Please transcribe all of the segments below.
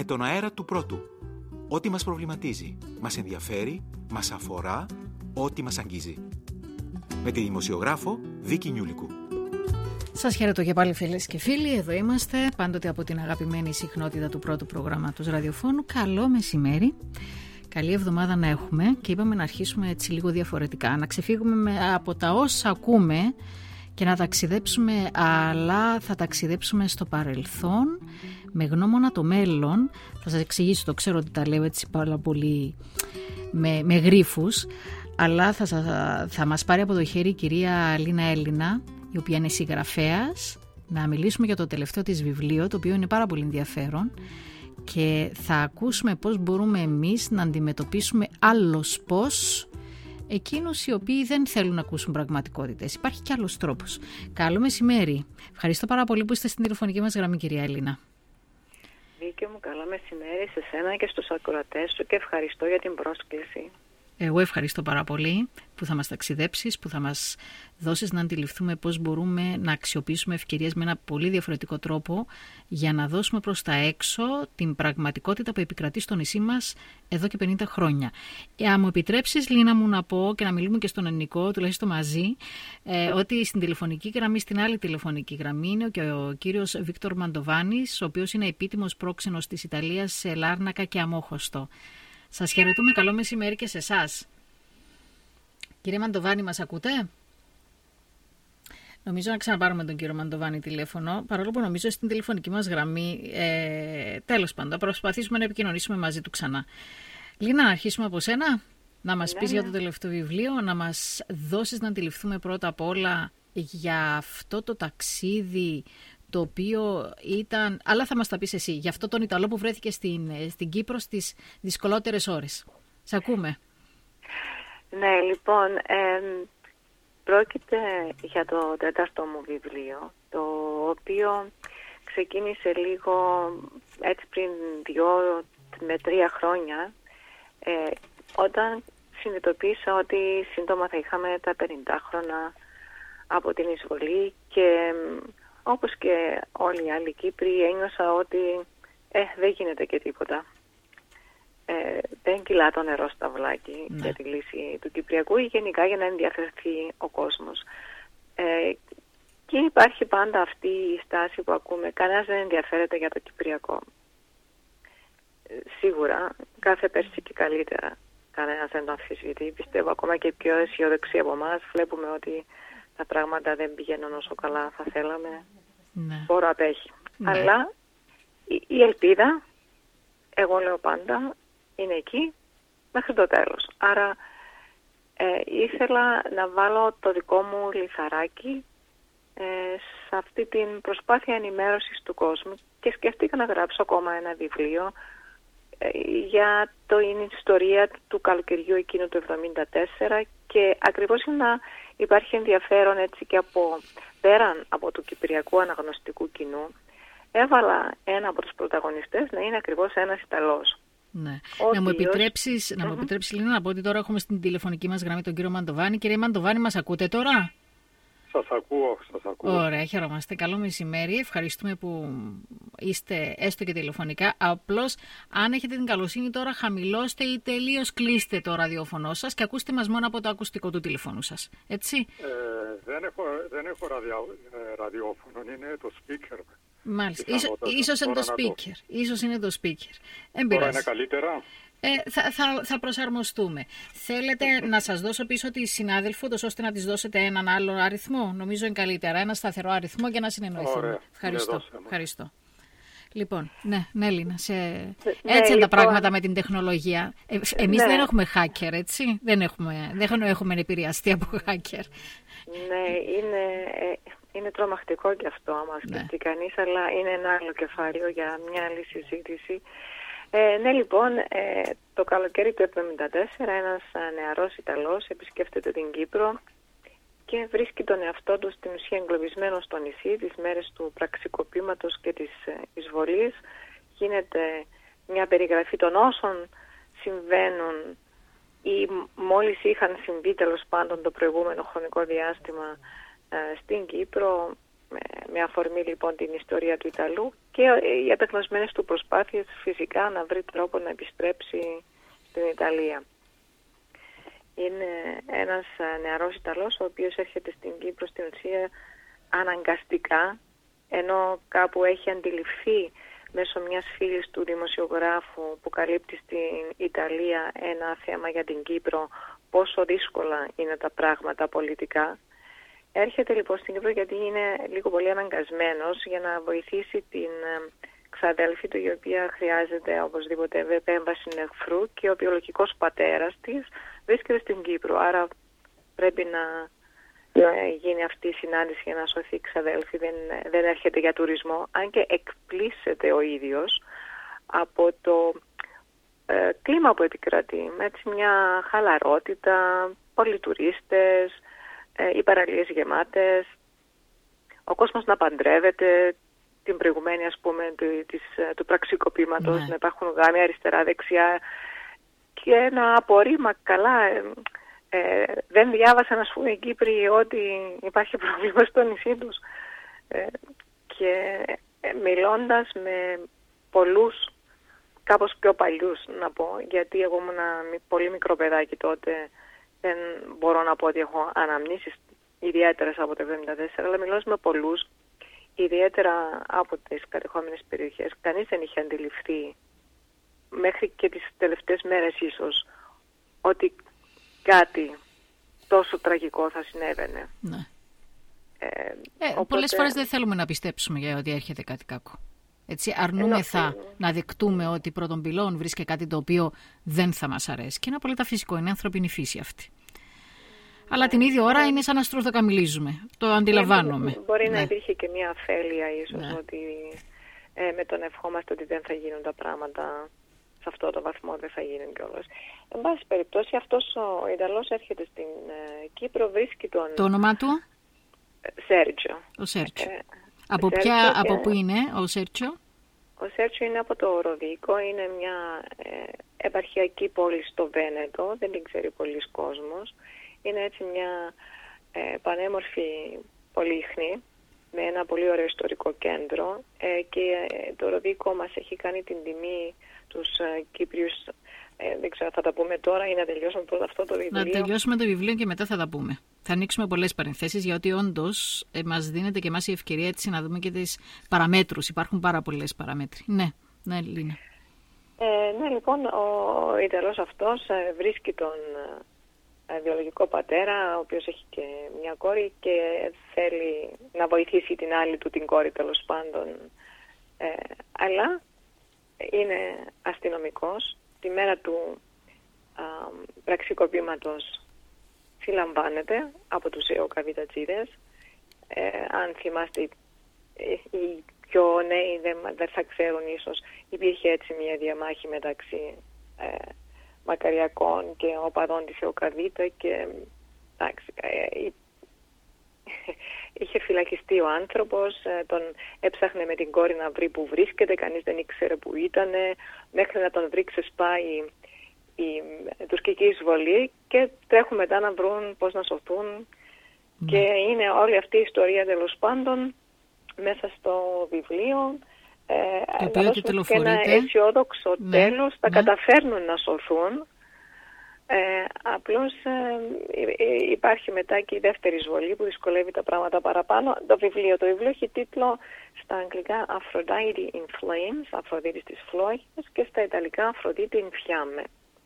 τον αέρα του Πρώτου. Ό,τι μας προβληματίζει, μας ενδιαφέρει, μας αφορά, ό,τι μας αγγίζει. Με τη δημοσιογράφο Βίκη Νιούλικου. Σας χαιρετώ και πάλι, φίλες και φίλοι. Εδώ είμαστε, πάντοτε από την αγαπημένη συχνότητα του Πρώτου προγράμματος ραδιοφώνου. Καλό μεσημέρι. Καλή εβδομάδα να έχουμε και είπαμε να αρχίσουμε έτσι λίγο διαφορετικά. Να ξεφύγουμε από τα όσα ακούμε και να ταξιδέψουμε, αλλά θα ταξιδέψουμε στο παρελθόν με γνώμονα το μέλλον. Θα σας εξηγήσω, το ξέρω ότι τα λέω έτσι πάρα πολύ με γρίφους, αλλά θα μας πάρει από το χέρι η κυρία Λίνα Έλληνα, η οποία είναι συγγραφέας, να μιλήσουμε για το τελευταίο της βιβλίο, το οποίο είναι πάρα πολύ ενδιαφέρον, και θα ακούσουμε πώς μπορούμε εμείς να αντιμετωπίσουμε άλλος πώς εκείνους οι οποίοι δεν θέλουν να ακούσουν πραγματικότητες. Υπάρχει και άλλος τρόπος. Καλό μεσημέρι. Ευχαριστώ πάρα πολύ που είστε στην τηλεφωνική μας γραμμή, κυρία Έλληνα. Βίκη μου, καλό μεσημέρι σε σένα και στους ακροατές σου και ευχαριστώ για την πρόσκληση. Εγώ ευχαριστώ πάρα πολύ που θα μας ταξιδέψεις, που θα μας δώσεις να αντιληφθούμε πώς μπορούμε να αξιοποιήσουμε ευκαιρίες με ένα πολύ διαφορετικό τρόπο για να δώσουμε προς τα έξω την πραγματικότητα που επικρατεί στο νησί μας εδώ και 50 χρόνια. Αν μου επιτρέψεις, Λίνα μου, να πω και να μιλούμε και στον ελληνικό, τουλάχιστον μαζί, ότι στην τηλεφωνική γραμμή, στην άλλη τηλεφωνική γραμμή, είναι και ο κύριος Βίκτορ Μαντοβάνης, ο οποίος είναι επίτιμος πρόξενος της Ιταλίας σε Λάρνακα και Αμόχωστο. Σας χαιρετούμε, καλό μεσημέρι και σε εσάς. Κύριε Μαντοβάνη, μας ακούτε? Νομίζω να ξαναπάρουμε τον κύριο Μαντοβάνη τηλέφωνο, παρόλο που νομίζω στην τηλεφωνική μας γραμμή, τέλος πάντων, προσπαθήσουμε να επικοινωνήσουμε μαζί του ξανά. Λίνα, να αρχίσουμε από σένα, να μας πεις για το τελευταίο βιβλίο, να μας δώσεις να αντιληφθούμε πρώτα απ' όλα για αυτό το ταξίδι, το οποίο ήταν, αλλά θα μας τα πεις εσύ, για αυτό τον Ιταλό που βρέθηκε στην Κύπρο στις δυσκολότερες ώρες. Σ' ακούμε. Ναι, λοιπόν, πρόκειται για το τέταρτο μου βιβλίο, το οποίο ξεκίνησε λίγο έτσι πριν 2 με 3 χρόνια, όταν συνειδητοποίησα ότι σύντομα θα είχαμε τα 50 χρόνια από την εισβολή και όπως και όλοι οι άλλοι Κύπροι ένιωσα ότι δεν γίνεται και τίποτα. Δεν κυλά το νερό στα βλάκι για τη λύση του Κυπριακού ή γενικά για να ενδιαφερθεί ο κόσμος. Και υπάρχει πάντα αυτή η στάση που ακούμε, κανένας δεν ενδιαφέρεται για το Κυπριακό. Σίγουρα, κάθε πέρσι και καλύτερα, κανένας δεν το αμφισβητεί. Πιστεύω ακόμα και οι πιο αισιοδοξοί από εμάς βλέπουμε ότι τα πράγματα δεν πηγαίνουν όσο καλά θα θέλαμε. Ναι. Πόρο απέχει. Ναι. Αλλά η ελπίδα, εγώ λέω πάντα, είναι εκεί μέχρι το τέλος. Άρα ήθελα να βάλω το δικό μου λιθαράκι σε αυτή την προσπάθεια ενημέρωσης του κόσμου και σκέφτηκα να γράψω ακόμα ένα βιβλίο για την ιστορία του καλοκαιριού εκείνου του 1974 και ακριβώς να υπάρχει ενδιαφέρον έτσι και πέραν από του κυπριακού αναγνωστικού κοινού. Έβαλα ένα από τους πρωταγωνιστές να είναι ακριβώς ένας Ιταλός. Ναι. Να μου επιτρέψεις, Λίνα, να πω ότι τώρα έχουμε στην τηλεφωνική μας γραμμή τον κύριο Μαντοβάνη. Κύριε Μαντοβάνη, μας ακούτε τώρα? Σας ακούω. Ωραία, χαιρόμαστε. Καλό μεσημέρι. Ευχαριστούμε που είστε έστω και τηλεφωνικά. Απλώς, αν έχετε την καλοσύνη τώρα, χαμηλώστε ή τελείως κλείστε το ραδιόφωνο σας και ακούστε μας μόνο από το ακουστικό του τηλεφώνου σας. Έτσι. Δεν έχω ραδιόφωνο, είναι το speaker. Μάλιστα. Ίσως είναι το speaker. Ίσως είναι το speaker. Τώρα είναι καλύτερα. Θα προσαρμοστούμε. Θέλετε να σας δώσω πίσω τη συνάδελφο, ώστε να της δώσετε έναν άλλο αριθμό? Νομίζω είναι καλύτερα. Ένα σταθερό αριθμό για να συνεννοηθούμε. Ευχαριστώ. Λοιπόν, ναι, Λίνα, έτσι είναι τα πράγματα με την τεχνολογία. Εμείς δεν έχουμε hacker, έτσι. Δεν έχουμε επηρεαστεί από hacker. Ναι, είναι τρομακτικό και αυτό, άμα σκεφτεί κανείς, αλλά είναι ένα άλλο κεφάλαιο για μια άλλη συζήτηση. Ναι, λοιπόν, το καλοκαίρι του 1974 ένας νεαρός Ιταλός επισκέφτεται την Κύπρο και βρίσκει τον εαυτό του στην ουσία εγκλωβισμένο στο νησί τις μέρες του πραξικοπήματος και της εισβολής. Γίνεται μια περιγραφή των όσων συμβαίνουν ή μόλις είχαν συμβεί τέλος πάντων το προηγούμενο χρονικό διάστημα στην Κύπρο, Με αφορμή λοιπόν την ιστορία του Ιταλού και οι απεγνωσμένες του προσπάθειες φυσικά να βρει τρόπο να επιστρέψει στην Ιταλία. Είναι ένας νεαρός Ιταλός ο οποίος έρχεται στην Κύπρο στην ουσία αναγκαστικά, ενώ κάπου έχει αντιληφθεί μέσω μιας φίλης του δημοσιογράφου που καλύπτει στην Ιταλία ένα θέμα για την Κύπρο πόσο δύσκολα είναι τα πράγματα πολιτικά. Έρχεται λοιπόν στην Κύπρο γιατί είναι λίγο πολύ αναγκασμένος για να βοηθήσει την ξαδέλφη του, η οποία χρειάζεται οπωσδήποτε επέμβαση εχθρού και ο βιολογικός πατέρας της βρίσκεται στην Κύπρο. Άρα πρέπει να γίνει αυτή η συνάντηση για να σωθεί η ξαδέλφη. Δεν έρχεται για τουρισμό, αν και εκπλήσεται ο ίδιος από το κλίμα που επικρατεί. Με έτσι μια χαλαρότητα, πολλοί τουρίστες, οι παραλίες γεμάτες, ο κόσμος να παντρεύεται, την προηγουμένη ας πούμε του πραξικοπήματος, να υπάρχουν γάμοι αριστερά-δεξιά και να απορρίμμα καλά. Δεν διάβασαν ας πούμε οι Κύπροι ότι υπάρχει πρόβλημα στο νησί τους. Και μιλώντας με πολλούς κάπως πιο παλιούς να πω, γιατί εγώ ήμουν πολύ μικρό παιδάκι τότε, δεν μπορώ να πω ότι έχω αναμνήσεις ιδιαίτερες από το 1974, αλλά μιλώντας με πολλούς, ιδιαίτερα από τις κατεχόμενες περιοχές, κανείς δεν είχε αντιληφθεί μέχρι και τις τελευταίες μέρες ίσως ότι κάτι τόσο τραγικό θα συνέβαινε. Ναι. Οπότε... Πολλές φορές δεν θέλουμε να πιστέψουμε για ότι έρχεται κάτι κακό. Έτσι, αρνούμεθα να δεκτούμε ότι πρώτον πυλών βρίσκεται κάτι το οποίο δεν θα μας αρέσει. Και είναι απολύτως φυσικό, είναι ανθρωπινή φύση αυτή. Αλλά την ίδια ώρα είναι σαν να στρουθοκαμιλίζουμε. Το αντιλαμβάνομαι. Μπορεί να υπήρχε και μια αφέλεια ίσως ότι με τον ευχόμαστε ότι δεν θα γίνουν τα πράγματα σε αυτό το βαθμό, δεν θα γίνουν κιόλας. Εν πάση περιπτώσει, αυτός ο Ιταλός έρχεται στην Κύπρο, βρίσκει τον... Το όνομά του? Σέρτζιο. Ο Σέρτζιο. Από πού είναι ο Σέρτζιο? Ο Σέρτζιο είναι από το Ροδίκο, είναι μια επαρχιακή πόλη στο Βένετο, δεν την ξέρει πολλής κόσμος. Είναι έτσι μια πανέμορφη πολύχνη με ένα πολύ ωραίο ιστορικό κέντρο και το Ροδίκο μας έχει κάνει την τιμή τους Κύπριους. Δεν ξέρω, θα τα πούμε τώρα ή να τελειώσουμε πρώτα αυτό το βιβλίο? Να τελειώσουμε το βιβλίο και μετά θα τα πούμε. Θα ανοίξουμε πολλές παρενθέσεις, γιατί όντως μας δίνεται και εμάς η ευκαιρία έτσι να δούμε και τις παραμέτρους. Υπάρχουν πάρα πολλές παραμέτροι. Ναι, Λίνα. Ναι, λοιπόν, ο Ιταλός αυτός βρίσκει τον βιολογικό πατέρα, ο οποίος έχει και μια κόρη και θέλει να βοηθήσει την άλλη του την κόρη, τέλος πάντων. Αλλά είναι αστυνομικός. Τη μέρα του πραξικοπήματος συλλαμβάνεται από τους ΕΟΚΑΒΙΤΑΤΖΙΔΕΣ. Αν θυμάστε, οι πιο νέοι δεν θα ξέρουν ίσως, υπήρχε έτσι μια διαμάχη μεταξύ μακαριακών και οπαδών της ΕΟΚΑΒΙΤΑ και είχε φυλακιστεί ο άνθρωπος, τον έψαχνε με την κόρη να βρει που βρίσκεται, κανείς δεν ήξερε που ήταν, μέχρι να τον βρει ξεσπάει η τουρκική εισβολή και τρέχουν μετά να βρουν πώς να σωθούν. Και είναι όλη αυτή η ιστορία τέλος πάντων μέσα στο βιβλίο. Να δώσουμε και ένα αισιόδοξο τέλος, θα καταφέρνουν να σωθούν. Απλώς υπάρχει μετά και η δεύτερη εισβολή που δυσκολεύει τα πράγματα παραπάνω. Το βιβλίο έχει τίτλο στα αγγλικά Aphrodite in Flames, Αφροδίτη στις φλόγες, και στα ιταλικά Αφροδίτη in Fiamme.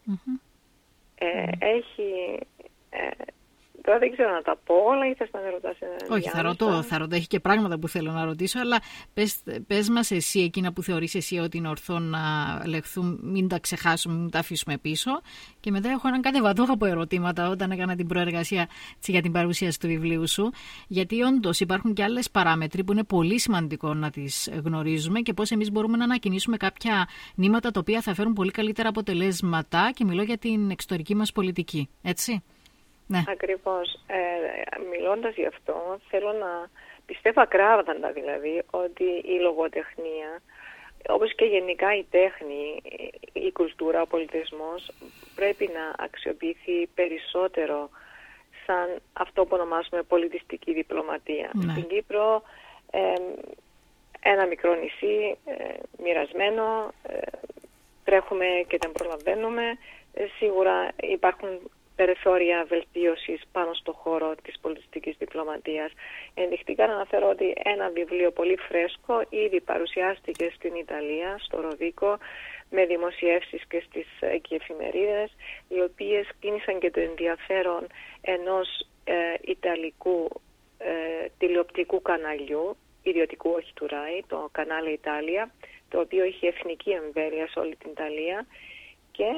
Έχει... Τώρα δεν ξέρω να τα πω όλα ή θες να με ρωτάς? Όχι, θα ρωτώ. Έχει και πράγματα που θέλω να ρωτήσω, αλλά πες μας εσύ εκείνα που θεωρείς εσύ ότι είναι ορθό να λεχθούν, μην τα ξεχάσουμε, μην τα αφήσουμε πίσω. Και μετά έχω έναν κατεβατό από ερωτήματα όταν έκανα την προεργασία για την παρουσίαση του βιβλίου σου. Γιατί όντως υπάρχουν και άλλες παράμετροι που είναι πολύ σημαντικό να τις γνωρίζουμε και πώς εμείς μπορούμε να ανακοινήσουμε κάποια νήματα τα οποία θα φέρουν πολύ καλύτερα αποτελέσματα, και μιλώ για την εξωτερική μας πολιτική. Έτσι. Ναι. Ακριβώς. Μιλώντας γι' αυτό, θέλω να πιστεύω ακράδαντα δηλαδή ότι η λογοτεχνία, όπως και γενικά η τέχνη, η κουλτούρα, ο πολιτισμός, πρέπει να αξιοποιηθεί περισσότερο σαν αυτό που ονομάζουμε πολιτιστική διπλωματία. Στην Κύπρο ένα μικρό νησί μοιρασμένο, τρέχουμε και δεν προλαβαίνουμε. Σίγουρα υπάρχουν περιθώρια βελτίωσης πάνω στο χώρο της πολιτιστικής διπλωματίας. Ενδεικτικά να αναφέρω ότι ένα βιβλίο πολύ φρέσκο ήδη παρουσιάστηκε στην Ιταλία, στο Ροδίκο, με δημοσιεύσεις και στις εφημερίδες, οι οποίες κίνησαν και το ενδιαφέρον ενός ιταλικού τηλεοπτικού καναλιού, ιδιωτικού, όχι του Rai, το κανάλι Ιταλία, το οποίο είχε εθνική εμβέλεια σε όλη την Ιταλία, και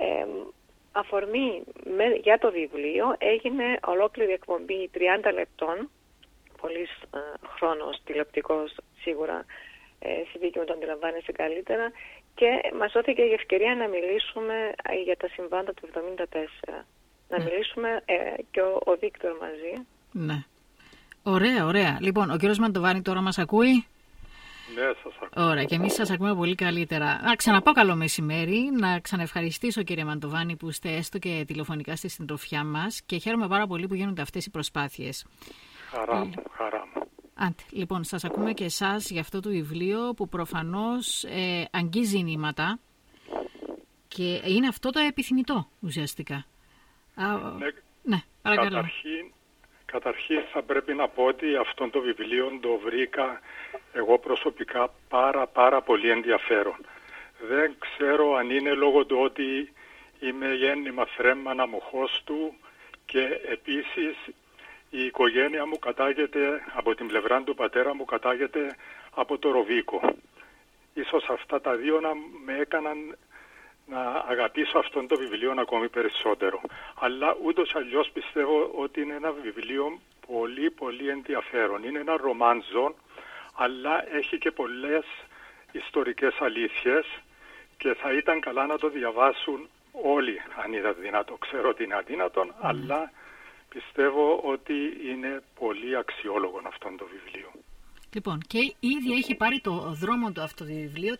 αφορμή για το βιβλίο έγινε ολόκληρη εκπομπή 30 λεπτών, πολύς χρόνος τηλεοπτικός σίγουρα, στη δίκη μου το αντιλαμβάνεσαι καλύτερα, και μας δόθηκε η ευκαιρία να μιλήσουμε για τα συμβάντα του 1974. Να μιλήσουμε και ο Βίκτορ μαζί. Ναι. Ωραία, ωραία. Λοιπόν, ο κύριος Μαντοβάνη τώρα μας ακούει. Ναι, σας ακούω. Ωραία, και εμείς σας ακούμε πολύ καλύτερα. Να ξαναπώ καλό μεσημέρι, να ξαναευχαριστήσω κύριε Μαντοβάνη που είστε έστω και τηλεφωνικά στη συντροφιά μας, και χαίρομαι πάρα πολύ που γίνονται αυτές οι προσπάθειες. Χαρά μου, χαρά μου. Λοιπόν, σας ακούμε και εσάς για αυτό το βιβλίο που προφανώς αγγίζει νήματα και είναι αυτό το επιθυμητό ουσιαστικά. Ναι, παρακαλώ. Καταρχήν θα πρέπει να πω ότι αυτό το βιβλίο το βρήκα εγώ προσωπικά πάρα πολύ ενδιαφέρον. Δεν ξέρω αν είναι λόγω του ότι είμαι γέννημα θρέμμα αμοχώς του, και επίσης η οικογένεια μου κατάγεται, από την πλευρά του πατέρα μου κατάγεται από το Ροβίκο. Ίσως αυτά τα δύο να με έκαναν να αγαπήσω αυτό το βιβλίο ακόμη περισσότερο. Αλλά ούτως αλλιώς πιστεύω ότι είναι ένα βιβλίο πολύ ενδιαφέρον. Είναι ένα ρομάνζο, αλλά έχει και πολλές ιστορικές αλήθειες, και θα ήταν καλά να το διαβάσουν όλοι αν είναι δυνατό. Ξέρω ότι είναι αδύνατον, αλλά πιστεύω ότι είναι πολύ αξιόλογο αυτό το βιβλίο. Λοιπόν, και ήδη έχει πάρει το δρόμο του αυτό το βιβλίο,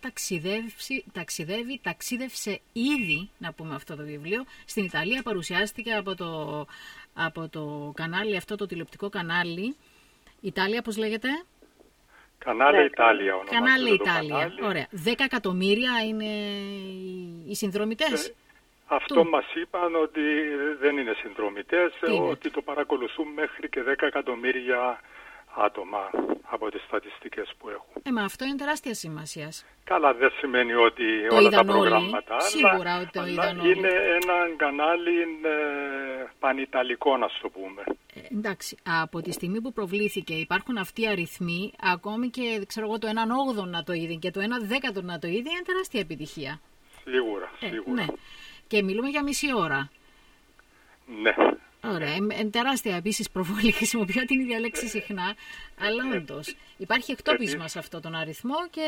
ταξίδευσε ήδη, να πούμε, αυτό το βιβλίο. Στην Ιταλία παρουσιάστηκε από το κανάλι, αυτό το τηλεοπτικό κανάλι. Ιταλία, πώς λέγεται? Κανάλι Ιταλία ονομάζεται. Κανάλι Ιταλία, ωραία. 10 εκατομμύρια είναι οι συνδρομητές. Αυτό μας είπαν ότι δεν είναι συνδρομητές, ότι το παρακολουθούν μέχρι και 10 εκατομμύρια άτομα από τις στατιστικές που έχουν. Μα αυτό είναι τεράστια σημασία. Καλά, δεν σημαίνει ότι το όλα τα προγράμματα, σίγουρα ότι το είδαν όλοι. Είναι ένα κανάλι πανιταλικό, να το πούμε. Εντάξει, από τη στιγμή που προβλήθηκε υπάρχουν αυτοί οι αριθμοί, ακόμη και ξέρω εγώ, το 1/8 να το είδε και το 1/10 να το είδε, είναι τεράστια επιτυχία. Σίγουρα. Ναι. Και μιλούμε για μισή ώρα. Ναι. Ωραία. Τεράστια επίσης προβολή. Χρησιμοποιώ την ίδια λέξη συχνά. Αλλά όντως υπάρχει εκτόπισμα σε αυτόν τον αριθμό, και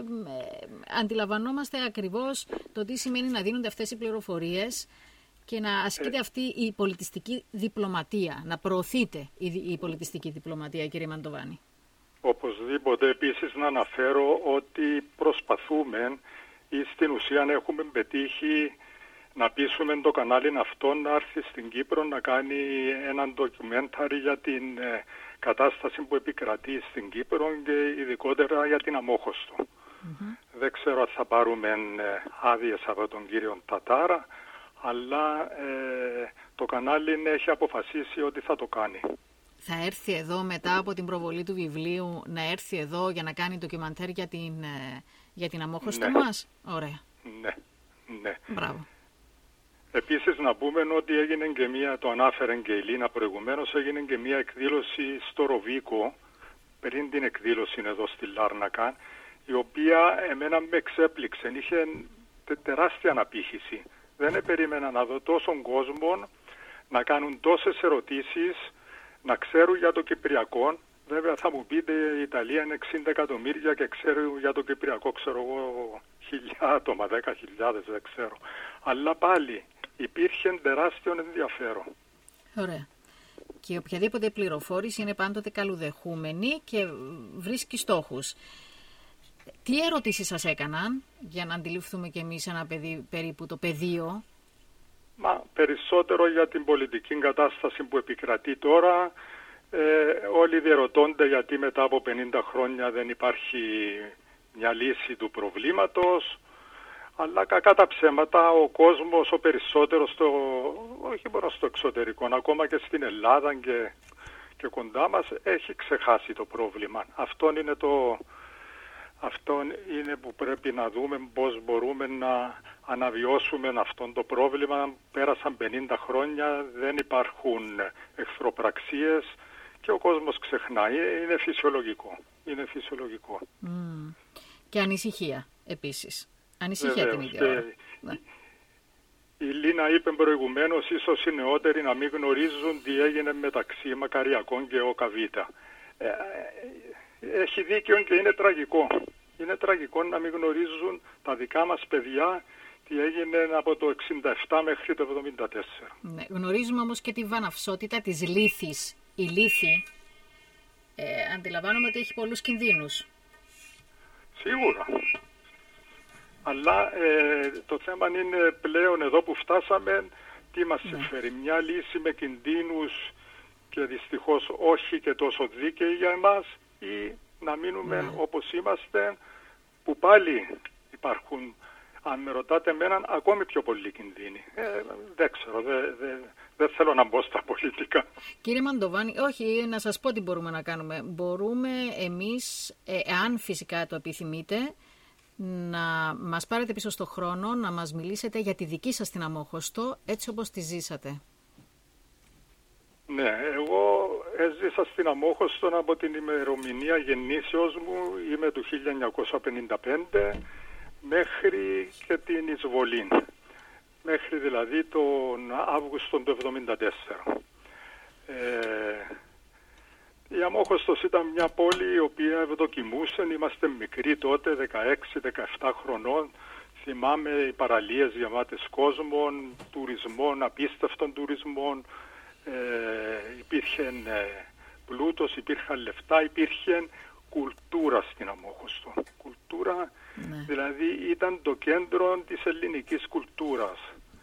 αντιλαμβανόμαστε ακριβώς το τι σημαίνει να δίνονται αυτές οι πληροφορίες και να ασκείται αυτή η πολιτιστική διπλωματία. Να προωθείται η πολιτιστική διπλωματία, κύριε Μαντοβάνη. Οπωσδήποτε. Επίσης να αναφέρω ότι προσπαθούμε, ή στην ουσία έχουμε πετύχει, να πείσουμε το κανάλι αυτό να έρθει στην Κύπρο να κάνει ένα ντοκιμένταρι για την κατάσταση που επικρατεί στην Κύπρο, και ειδικότερα για την Αμόχωστο. Δεν ξέρω αν θα πάρουμε άδειες από τον κύριο Τατάρα, αλλά το κανάλι έχει αποφασίσει ότι θα το κάνει. Θα έρθει εδώ μετά από την προβολή του βιβλίου, να έρθει εδώ για να κάνει ντοκιμαντέρ για την Αμόχωστο μας? Ωραία. Ναι. Μπράβο. Επίσης να πούμε ότι έγινε και το ανάφερε και η Λίνα προηγουμένως, έγινε και μια εκδήλωση στο Ροβίκο, πριν την εκδήλωση εδώ στη Λάρνακα, η οποία εμένα με εξέπληξε, είχε τεράστια αναπήχηση. Δεν περίμενα να δω τόσον κόσμο να κάνουν τόσες ερωτήσεις, να ξέρουν για το Κυπριακό. Βέβαια θα μου πείτε η Ιταλία είναι 60 εκατομμύρια και ξέρουν για το Κυπριακό, ξέρω εγώ, 1.000 άτομα, 10.000, δεν ξέρω. Αλλά πάλι υπήρχε τεράστιο ενδιαφέρον. Ωραία. Και οποιαδήποτε πληροφόρηση είναι πάντοτε καλουδεχούμενη και βρίσκει στόχους. Τι ερωτήσεις σας έκαναν, για να αντιληφθούμε κι εμείς ένα περίπου το πεδίο? Περισσότερο για την πολιτική κατάσταση που επικρατεί τώρα, Όλοι διερωτώνται γιατί μετά από 50 χρόνια δεν υπάρχει μια λύση του προβλήματος, αλλά κακά τα ψέματα ο κόσμος ο περισσότερος, όχι μόνο στο εξωτερικό, ακόμα και στην Ελλάδα και κοντά μας, έχει ξεχάσει το πρόβλημα. Αυτό είναι που πρέπει να δούμε, πώς μπορούμε να αναβιώσουμε αυτό το πρόβλημα. Πέρασαν 50 χρόνια, δεν υπάρχουν εχθροπραξίες και ο κόσμος ξεχνάει. Είναι φυσιολογικό. Και ανησυχία επίσης. Ανησυχία την ίδια ώρα. Η Λίνα είπε προηγουμένως, ίσως οι νεότεροι να μην γνωρίζουν τι έγινε μεταξύ Μακαριακών και ΟΚΑΒΙΤΑ. Έχει δίκιο και είναι τραγικό. Είναι τραγικό να μην γνωρίζουν τα δικά μας παιδιά τι έγινε από το 67 μέχρι το 74. Ναι, γνωρίζουμε όμως και τη βαναυσότητα της λύθης. Η λύθη αντιλαμβάνομαι ότι έχει πολλούς κινδύνους. Σίγουρα. Αλλά το θέμα είναι πλέον εδώ που φτάσαμε, τι μας συμφέρει. Μια λύση με κινδύνους και δυστυχώς όχι και τόσο δίκαιη για εμάς, ή να μείνουμε όπως είμαστε, που πάλι υπάρχουν, αν με ρωτάτε εμένα, ακόμη πιο πολλοί κινδύνοι. Δεν ξέρω, δεν θέλω να μπω στα πολιτικά. Κύριε Μαντοβάνη, όχι, να σας πω τι μπορούμε να κάνουμε. Μπορούμε εμείς, εάν φυσικά το επιθυμείτε, να μας πάρετε πίσω στο χρόνο, να μας μιλήσετε για τη δική σας την Αμμόχωστο, έτσι όπως τη ζήσατε. Ναι, εγώ έζησα στην Αμμόχωστο από την ημερομηνία γεννήσεως μου, είμαι του 1955, μέχρι και την εισβολή, μέχρι δηλαδή τον Αύγουστο του 1974. Η Αμμόχωστος ήταν μια πόλη η οποία ευδοκιμούσε, είμαστε μικροί τότε, 16-17 χρονών. Θυμάμαι οι παραλίες γεμάτες κόσμων, τουρισμών, απίστευτων τουρισμών. Υπήρχε πλούτος, υπήρχαν λεφτά, υπήρχε κουλτούρα στην Αμμόχωστο. Κουλτούρα, δηλαδή ήταν το κέντρο της ελληνικής κουλτούρας.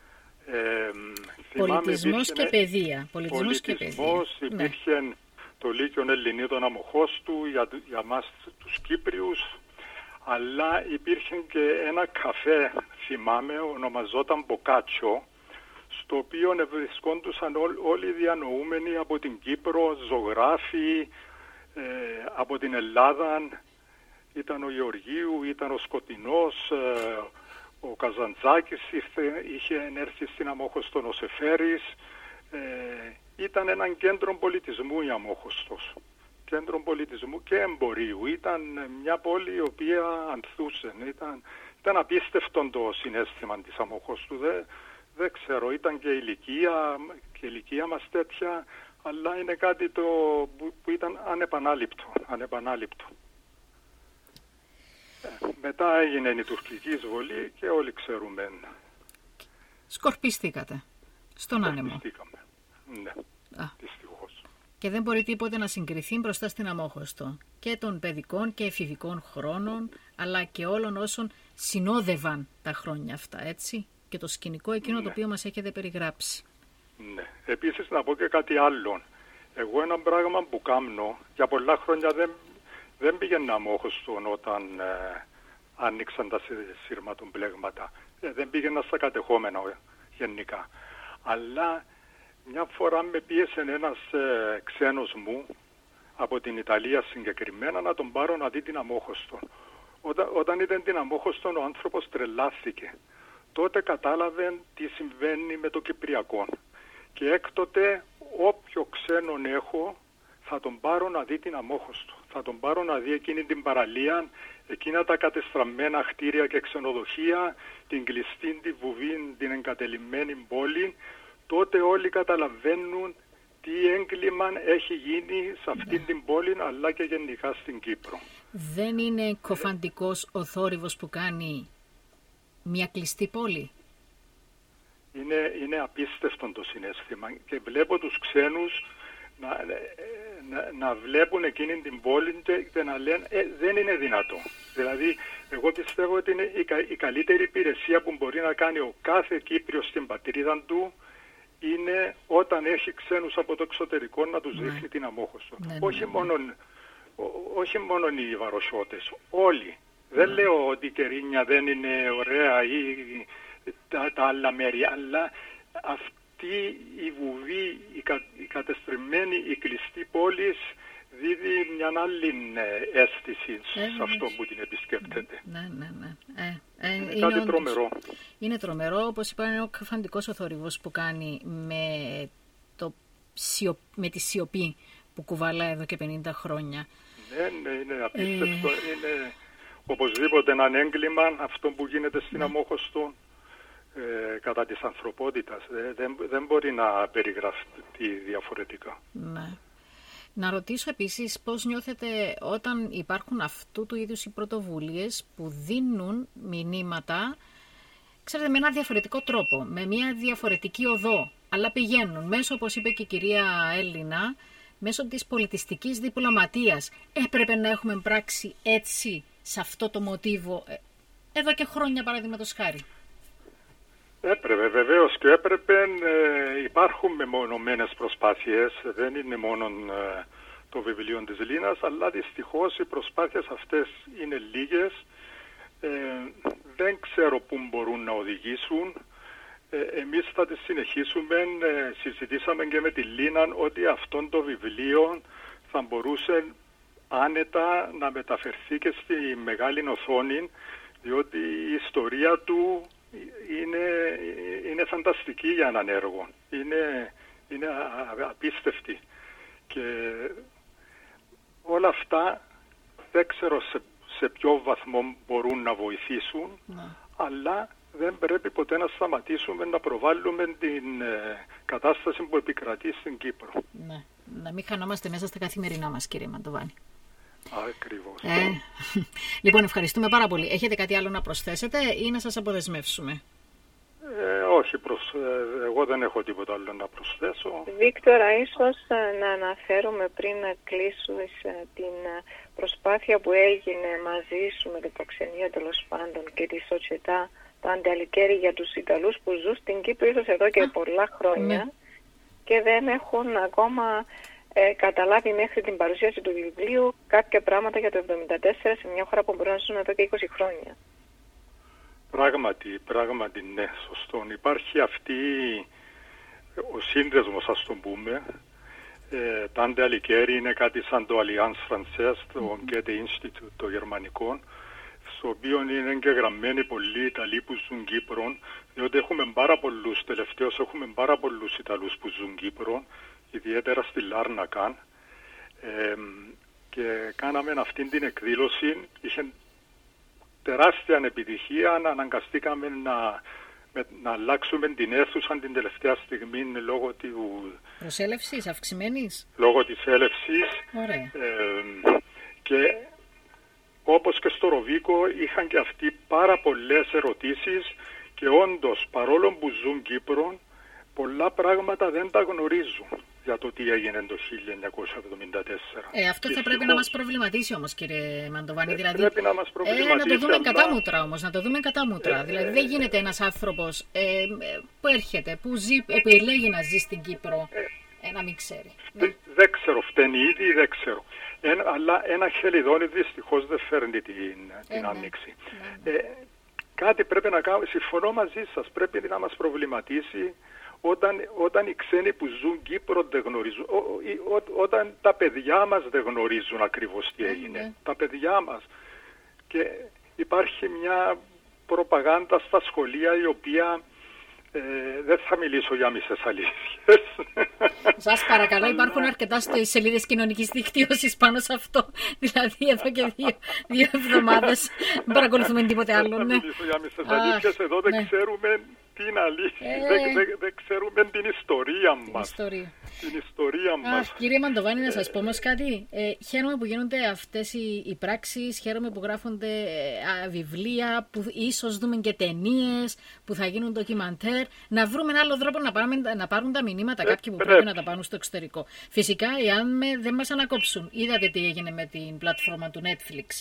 Πολιτισμός και παιδεία. Υπήρχε το Λύκειο Ελληνίδων Αμμοχώστου για μας τους Κύπριους, αλλά υπήρχε και ένα καφέ, θυμάμαι, ονομαζόταν Μποκάτσιο, στο οποίο βρισκόντουσαν όλοι οι διανοούμενοι από την Κύπρο, ζωγράφοι, από την Ελλάδα. Ήταν ο Γεωργίου, ήταν ο Σκοτεινός, ο Καζαντζάκης είχε έρθει στην Αμμόχωστο, ο Σεφέρης. Ήταν έναν κέντρο πολιτισμού η Αμμόχωστος. Κέντρο πολιτισμού και εμπορίου. Ήταν μια πόλη η οποία ανθούσε. Ήταν απίστευτο το συναίσθημα της Αμμόχωστου. Δεν ξέρω, ήταν και η ηλικία μας τέτοια, αλλά είναι κάτι που ήταν ανεπανάληπτο. Μετά έγινε η τουρκική εισβολή και όλοι ξέρουμε. Σκορπιστήκατε στον άνεμο. Σκορπιστήκαμε, ναι, δυστυχώς. Και δεν μπορεί τίποτε να συγκριθεί μπροστά στην Αμμόχωστο και των παιδικών και εφηβικών χρόνων, αλλά και όλων όσων συνόδευαν τα χρόνια αυτά, έτσι, και το σκηνικό εκείνο το οποίο μας έχετε περιγράψει. Ναι. Επίσης να πω και κάτι άλλο. Εγώ ένα πράγμα που κάνω, για πολλά χρόνια δεν πήγαινα Αμμόχωστο όταν άνοιξαν τα σύρματομπλέγματα. Δεν πήγαινα στα κατεχόμενα γενικά. Αλλά μια φορά με πίεσε ένας ξένος μου, από την Ιταλία συγκεκριμένα, να τον πάρω να δει την Αμμόχωστο. Όταν είδε την Αμμόχωστο ο άνθρωπος τρελάθηκε. Τότε κατάλαβε τι συμβαίνει με το Κυπριακό. Και έκτοτε όποιο ξένον έχω θα τον πάρω να δει την Αμμόχωστο. Θα τον πάρω να δει εκείνη την παραλία, εκείνα τα κατεστραμμένα κτίρια και ξενοδοχεία, την κλειστή, τη βουβή, την εγκατελειμμένη πόλη. Τότε όλοι καταλαβαίνουν τι έγκλημα έχει γίνει σε αυτήν την πόλη, αλλά και γενικά στην Κύπρο. Δεν είναι κοφαντικός ο θόρυβος που κάνει μια κλειστή πόλη? Είναι απίστευτο το συναίσθημα και βλέπω τους ξένους να βλέπουν εκείνη την πόλη και να λένε δεν είναι δυνατό. Δηλαδή εγώ πιστεύω ότι είναι η καλύτερη υπηρεσία που μπορεί να κάνει ο κάθε Κύπριος στην πατρίδα του, είναι όταν έχει ξένους από το εξωτερικό να τους δείχνει την αμόχωστο. Όχι μόνο οι βαροσιώτες, όλοι. Δεν λέω ότι η Κερίνια δεν είναι ωραία ή τα άλλα μέρη, αλλά αυτή η βουβή, η κατεστραμμένη, η κλειστή πόλη δίδει μια άλλη αίσθηση σε αυτό που την επισκέπτεται. Είναι κάτι τρομερό. Είναι τρομερό, όπως είπα, είναι ο καφαντικός ο θόρυβος που κάνει με τη σιωπή που κουβαλά εδώ και 50 χρόνια. Ναι, είναι απίστευτο. Είναι οπωσδήποτε ένα έγκλημα αυτό που γίνεται στην Αμόχωστο κατά της ανθρωπότητας. Δεν μπορεί να περιγραφεί διαφορετικά. Ναι. Να ρωτήσω επίσης πώς νιώθετε όταν υπάρχουν αυτού του είδους οι πρωτοβουλίες που δίνουν μηνύματα, ξέρετε, με ένα διαφορετικό τρόπο, με μια διαφορετική οδό, αλλά πηγαίνουν μέσω, όπως είπε και η κυρία Έλληνα, μέσω της πολιτιστικής διπλωματίας. Έπρεπε να έχουμε πράξει έτσι, σε αυτό το μοτίβο, εδώ και χρόνια, παραδείγματος χάρη. Έπρεπε, βεβαίως και έπρεπε. Υπάρχουν μεμονωμένες προσπάθειες, δεν είναι μόνο το βιβλίο της Λίνας, αλλά δυστυχώς οι προσπάθειες αυτές είναι λίγες. Δεν ξέρω πού μπορούν να οδηγήσουν. Εμείς θα τις συνεχίσουμε. Συζητήσαμε και με τη Λίνα ότι αυτό το βιβλίο θα μπορούσε άνετα να μεταφερθεί και στη μεγάλη οθόνη, διότι η ιστορία του είναι φανταστική για έναν έργο. Είναι απίστευτη. Και όλα αυτά δεν ξέρω σε ποιο βαθμό μπορούν να βοηθήσουν, αλλά δεν πρέπει ποτέ να σταματήσουμε να προβάλλουμε την κατάσταση που επικρατεί στην Κύπρο. Ναι. Να μην χανόμαστε μέσα στα καθημερινά μας, κύριε Μαντοβάνη. Ακριβώς. Λοιπόν, ευχαριστούμε πάρα πολύ. Έχετε κάτι άλλο να προσθέσετε ή να σας αποδεσμεύσουμε? Όχι, εγώ δεν έχω τίποτα άλλο να προσθέσω. Βίκτορα, ίσως να αναφέρουμε πριν να κλείσουμε την προσπάθεια που έγινε μαζί σου με το προξενείο τέλος πάντων και τη Σοτσετά, το Αντιαλικέρι, για τους Ιταλούς που ζουν στην Κύπρο ίσως εδώ και πολλά χρόνια και δεν έχουν ακόμα καταλάβει μέχρι την παρουσίαση του βιβλίου κάποια πράγματα για το 1974 σε μια χώρα που μπορούν να ζουν εδώ και 20 χρόνια. Πράγματι, ναι, σωστό. Υπάρχει ο σύνδεσμος, ας το πούμε. Το Αντιαλικέρι είναι κάτι σαν το Alliance Française, το Goethe Institute, το γερμανικό, στο οποίο είναι εγγεγραμμένοι πολλοί Ιταλοί που ζουν Κύπρο, διότι τελευταίως έχουμε πάρα πολλούς Ιταλούς που ζουν Κύπρο, ιδιαίτερα στη Λάρνακα, και κάναμε αυτή την εκδήλωση. Είχε τεράστια επιτυχία, αναγκαστήκαμε να αλλάξουμε την αίθουσα την τελευταία στιγμή λόγω προσέλευσης αυξημένης. Λόγω της έλευσης. Ωραία. Και όπως και στο Ροβίκο είχαν και αυτοί πάρα πολλές ερωτήσεις και όντως, παρόλο που ζουν Κύπρο, πολλά πράγματα δεν τα γνωρίζουν για το τι έγινε το 1974. Αυτό θα πρέπει να μας προβληματίσει όμως, κύριε Μαντοβάνη. Δηλαδή, πρέπει να μας προβληματίσει. Να το δούμε κατάμουτρα όμως, να το δούμε κατάμουτρα. Δηλαδή δεν γίνεται ένας άνθρωπος που έρχεται, που επιλέγει να ζει στην Κύπρο, να μην ξέρει. Δεν ξέρω, φταίνει ήδη, δεν ξέρω. Αλλά ένα χελιδόνι δυστυχώς δεν φέρνει την άνοιξη. Κάτι πρέπει να κάνουμε, συμφωνώ μαζί σας, πρέπει να μας προβληματίσει όταν οι ξένοι που ζουν Κύπρο δεν γνωρίζουν, όταν τα παιδιά μας δεν γνωρίζουν ακριβώς τι έγινε. Τα παιδιά μας. Και υπάρχει μια προπαγάνδα στα σχολεία η οποία δεν θα μιλήσω για μισές αλήθειες. Σας παρακαλώ, υπάρχουν αρκετά σελίδες κοινωνικής δικτύωσης πάνω σε αυτό. Δηλαδή εδώ και δύο εβδομάδες δεν παρακολουθούμε τίποτε άλλο. Δεν θα μιλήσω για μισές αλήθειες, εδώ δεν ξέρουμε την αλήθεια, δεν ξέρουμε την ιστορία μας. Την ιστορία μας. Κύριε Μαντοβάνη, να σας πω όμως κάτι. Χαίρομαι που γίνονται αυτές οι πράξεις, χαίρομαι που γράφονται βιβλία, που ίσως δούμε και ταινίες, που θα γίνουν ντοκιμαντέρ. Να βρούμε ένα άλλο τρόπο να πάρουν τα μηνύματα κάποιοι που πρέπει να τα πάρουν στο εξωτερικό. Φυσικά, εάν δεν μας ανακόψουν. Είδατε τι έγινε με την πλατφόρμα του Netflix.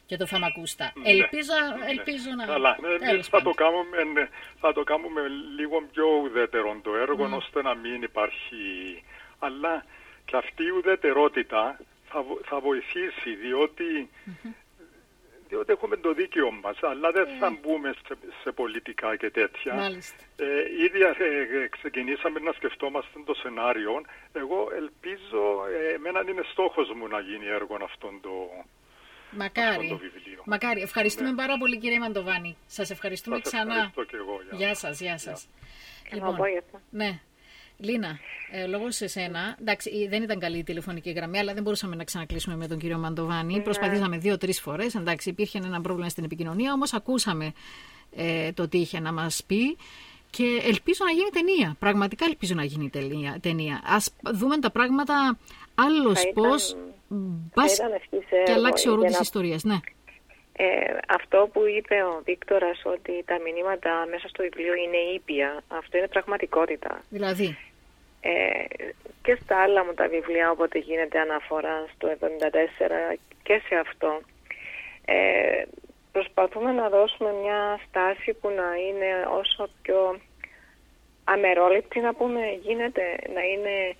και το Φαμακούστα. Ναι. Ελπίζω να... Καλά, θα το κάνουμε λίγο πιο ουδέτερο το έργο, ώστε να μην υπάρχει... Αλλά και αυτή η ουδετερότητα θα βοηθήσει, διότι έχουμε το δίκαιο μας, αλλά δεν θα μπούμε σε πολιτικά και τέτοια. Ήδη ξεκινήσαμε να σκεφτόμαστε το σενάριο. Εγώ ελπίζω, εμένα είναι στόχος μου να γίνει έργο αυτόν το βιβλίο. Μακάρι. Ευχαριστούμε πάρα πολύ, κύριε Μαντοβάνη. Σας ευχαριστούμε ξανά. Ευχαριστώ και εγώ. Γεια σας. Λοιπόν, ναι. Λίνα, λόγω σε εσένα, εντάξει, δεν ήταν καλή η τηλεφωνική γραμμή, αλλά δεν μπορούσαμε να ξανακλείσουμε με τον κύριο Μαντοβάνη. Προσπαθήσαμε 2-3 φορές, εντάξει, υπήρχε ένα πρόβλημα στην επικοινωνία, όμως ακούσαμε το τι είχε να μας πει και ελπίζω να γίνει ταινία. Πραγματικά ελπίζω να γίνει ταινία. Ας δούμε τα πράγματα άλλος πώς, μπας και αλλάξει ο ρου της ιστορίας. Ναι. Αυτό που είπε ο Βίκτορας, ότι τα μηνύματα μέσα στο βιβλίο είναι ήπια, αυτό είναι πραγματικότητα. Δηλαδή? Και στα άλλα μου τα βιβλία, όποτε γίνεται αναφορά στο 1974 και σε αυτό, προσπαθούμε να δώσουμε μια στάση που να είναι όσο πιο αμερόληπτη, να πούμε, γίνεται, να είναι...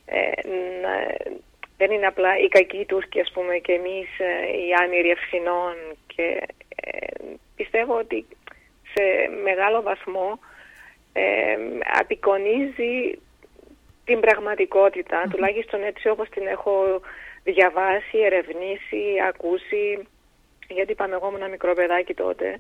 δεν είναι απλά οι κακοί Τούρκοι, ας πούμε, και εμείς οι άνηροι ευθυνών. Και πιστεύω ότι σε μεγάλο βαθμό απεικονίζει την πραγματικότητα, τουλάχιστον έτσι όπως την έχω διαβάσει, ερευνήσει, ακούσει, γιατί είπαμε, εγώ ήμουν μικρό παιδάκι τότε.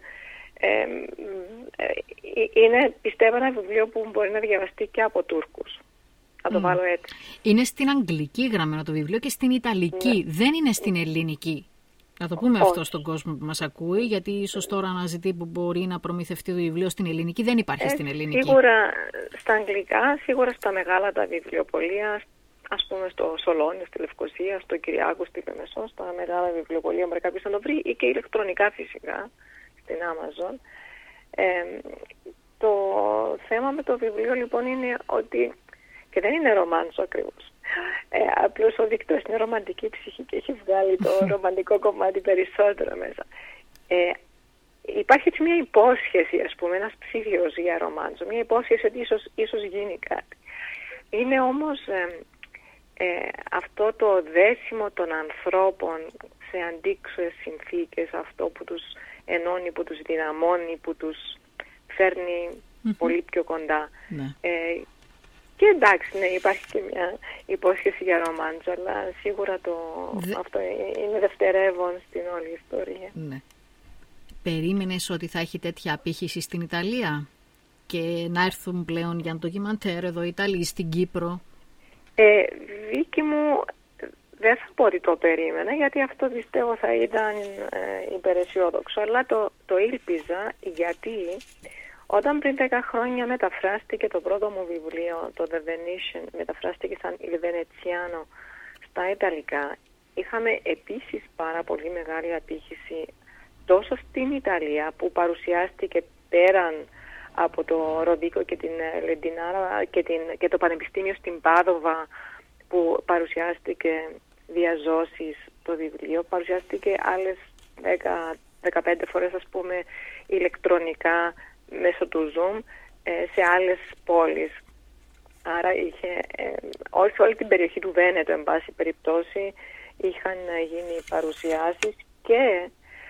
Είναι, πιστεύω, ένα βιβλίο που μπορεί να διαβαστεί και από Τούρκους. Θα το βάλω έτσι. Είναι στην αγγλική γραμμένο το βιβλίο και στην ιταλική. Δεν είναι στην ελληνική. Να το πούμε αυτό στον κόσμο που μας ακούει, γιατί ίσως τώρα αναζητεί που μπορεί να προμηθευτεί το βιβλίο στην ελληνική. Δεν υπάρχει στην ελληνική. Σίγουρα στα αγγλικά, σίγουρα στα μεγάλα τα βιβλιοπωλεία, ας πούμε στο Σολόνι, στη Λευκοσία, στο Κυριάκου, στη Πεμεσό, στα μεγάλα βιβλιοπωλεία μπορεί κάποιος να το βρει, ή και ηλεκτρονικά φυσικά στην Amazon. Το θέμα με το βιβλίο λοιπόν είναι ότι, και δεν είναι ρομάνσο ακριβώς, απλώς ο Βίκτορας είναι ρομαντική ψυχή και έχει βγάλει το ρομαντικό κομμάτι περισσότερο μέσα. Υπάρχει έτσι μια υπόσχεση, ας πούμε, ένας ψήφιος για ρομάνσο, μια υπόσχεση ότι ίσως γίνει κάτι. Είναι όμως αυτό το δέσιμο των ανθρώπων σε αντίξωες συνθήκες, αυτό που τους ενώνει, που τους δυναμώνει, που τους φέρνει πολύ πιο κοντά. Και εντάξει, ναι, υπάρχει και μια υπόσχεση για ρομάντζο, αλλά σίγουρα αυτό είναι δευτερεύον στην όλη ιστορία. Ναι. Περίμενες ότι θα έχει τέτοια απήχηση στην Ιταλία και να έρθουν πλέον για ντοκιμαντέρ εδώ οι Ιταλοί στην Κύπρο? Βίκη μου, δεν θα πω ότι το περίμενα, γιατί αυτό πιστεύω θα ήταν υπεραισιόδοξο, αλλά το ήλπιζα, γιατί όταν πριν 10 χρόνια μεταφράστηκε το πρώτο μου βιβλίο, το The Venetian, μεταφράστηκε σαν Il Veneziano στα Ιταλικά, είχαμε επίσης πάρα πολύ μεγάλη απήχηση τόσο στην Ιταλία, που παρουσιάστηκε πέραν από το Ροδίκο και την Λεντινάρα και το Πανεπιστήμιο στην Πάδοβα, που παρουσιάστηκε διαζώσεις το βιβλίο, παρουσιάστηκε άλλες 10-15 φορές, ας πούμε, ηλεκτρονικά μέσω του Zoom σε άλλες πόλεις. Άρα είχε, σε όλη την περιοχή του Βένετο, εν πάση περιπτώσει, είχαν γίνει παρουσιάσεις και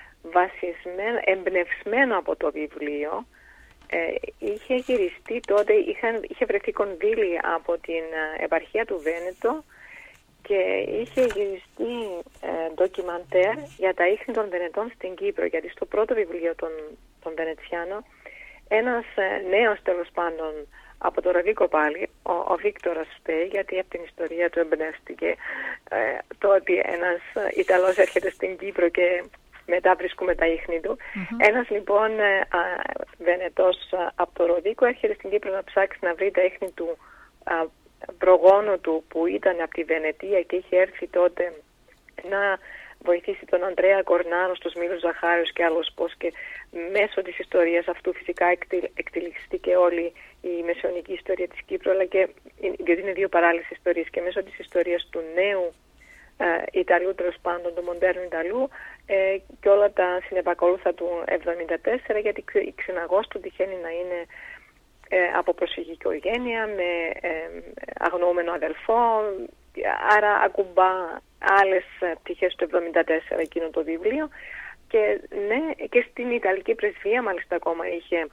εμπνευσμένο από το βιβλίο, είχε γυριστεί τότε, είχε βρεθεί κονδύλι από την επαρχία του Βένετο και είχε γυριστεί ντοκιμαντέρ για τα ίχνη των Βενετών στην Κύπρο, γιατί στο πρώτο βιβλίο των Βενετσιάνων ένας νέος, τέλος πάντων, από το Ροδίκο πάλι, ο Βίκτορας φταίει, γιατί από την ιστορία του εμπνεύστηκε το ότι ένας Ιταλός έρχεται στην Κύπρο και μετά βρίσκουμε τα ίχνη του. Ένας λοιπόν Βενετός από το Ροδίκο έρχεται στην Κύπρο να ψάξει να βρει τα ίχνη του προγόνου του, που ήταν από τη Βενετία και είχε έρθει τότε να βοηθήσει τον Ανδρέα Κορνάρο στους Μήλους Ζαχάριους και άλλος πώς, και μέσω της ιστορίας αυτού φυσικά εκτελεχθήκε όλη η μεσαιωνική ιστορία της Κύπρου, αλλά και γιατί είναι δύο παράλληλες ιστορίες, και μέσω της ιστορίας του νέου Ιταλού, τέλος πάντων, του μοντέρνου Ιταλού, και όλα τα συνεπακόλουθα του 1974, γιατί η ξεναγός του τυχαίνει να είναι από προσφυγική οικογένεια, με αγνοούμενο αδελφό, άρα ακουμπά άλλες πτυχές του 1974 εκείνο το βιβλίο. Και ναι, και στην Ιταλική πρεσβεία μάλιστα ακόμα είχε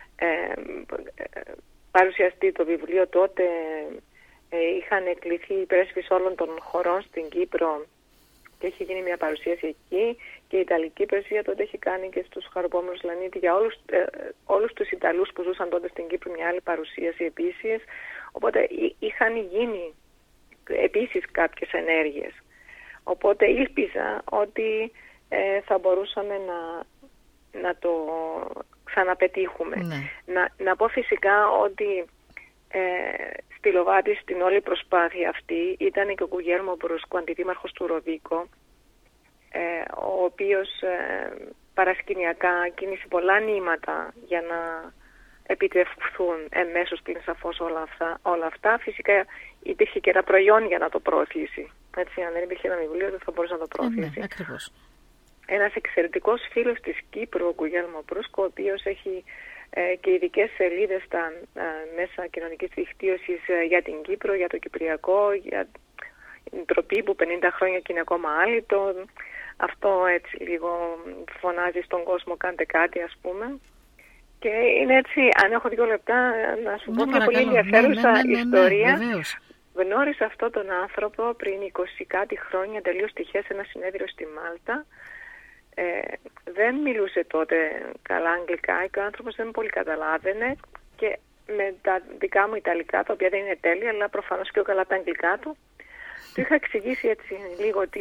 παρουσιαστεί το βιβλίο τότε. Είχαν εκλειθεί οι πρέσβεις όλων των χωρών στην Κύπρο και είχε γίνει μια παρουσίαση εκεί, και η Ιταλική πρεσβεία τότε έχει κάνει και στους Χαροπόμενους Λανίτη για όλους τους Ιταλούς που ζούσαν τότε στην Κύπρο μια άλλη παρουσίαση επίσης. Οπότε είχαν γίνει επίσης κάποιες ενέργειες. Οπότε ήλπιζα ότι θα μπορούσαμε να το ξαναπετύχουμε. Ναι. Να πω φυσικά ότι στη Λοβάτη στην όλη προσπάθεια αυτή ήταν και ο Γκουγέρμο Μπρούσκο, αντιδήμαρχος του Ροβίκο, ο οποίος παρασκηνιακά κίνησε πολλά νήματα για να επιτευχθούν εμέσως πλην σαφώς όλα αυτά. Φυσικά υπήρχε και ένα προϊόν για να το προωθήσει. Έτσι, αν δεν υπήρχε ένα βιβλίο δεν θα μπορούσε να το προωθήσει. Ναι, ακριβώς. Ένας εξαιρετικός φίλος της Κύπρου, ο Γκουγέρμο Μπρούσκο, ο οποίος έχει και ειδικές σελίδες στα μέσα κοινωνικής δικτύωσης για την Κύπρο, για το Κυπριακό, για την ντροπή που 50 χρόνια και είναι ακόμα άλυτο. Αυτό έτσι λίγο φωνάζει στον κόσμο, κάντε κάτι, ας πούμε. Και είναι έτσι, αν έχω 2 λεπτά, να σου πω μια πολύ ενδιαφέρουσα ιστορία. Γνώρισα αυτόν τον άνθρωπο πριν 20 κάτι χρόνια, τελείως τυχαία, σε ένα συνέδριο στη Μάλτα. Δεν μιλούσε τότε καλά αγγλικά και ο άνθρωπος δεν πολύ καταλάβαινε, και με τα δικά μου Ιταλικά, τα οποία δεν είναι τέλεια, αλλά προφανώς και καλά τα αγγλικά του είχα εξηγήσει έτσι λίγο ότι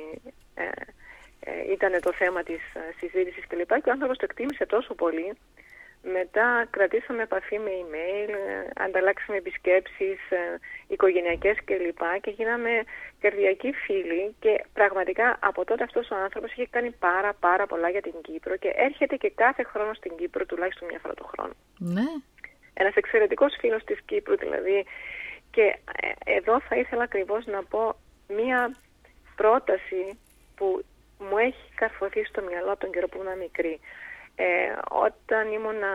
ήταν το θέμα της συζήτησης κλπ. Και ο άνθρωπος το εκτίμησε τόσο πολύ. Μετά κρατήσαμε επαφή με email, ανταλλάξαμε επισκέψεις οικογενειακές κλπ. Και γίναμε καρδιακοί φίλοι, και πραγματικά από τότε αυτός ο άνθρωπος είχε κάνει πάρα πολλά για την Κύπρο και έρχεται και κάθε χρόνο στην Κύπρο τουλάχιστον μια φορά το χρόνο. Ναι. Ένας εξαιρετικός φίλος της Κύπρου δηλαδή. Και εδώ θα ήθελα ακριβώς να πω μια πρόταση που μου έχει καρφωθεί στο μυαλό από τον καιρό που ήμουν μικρή. Όταν ήμουνα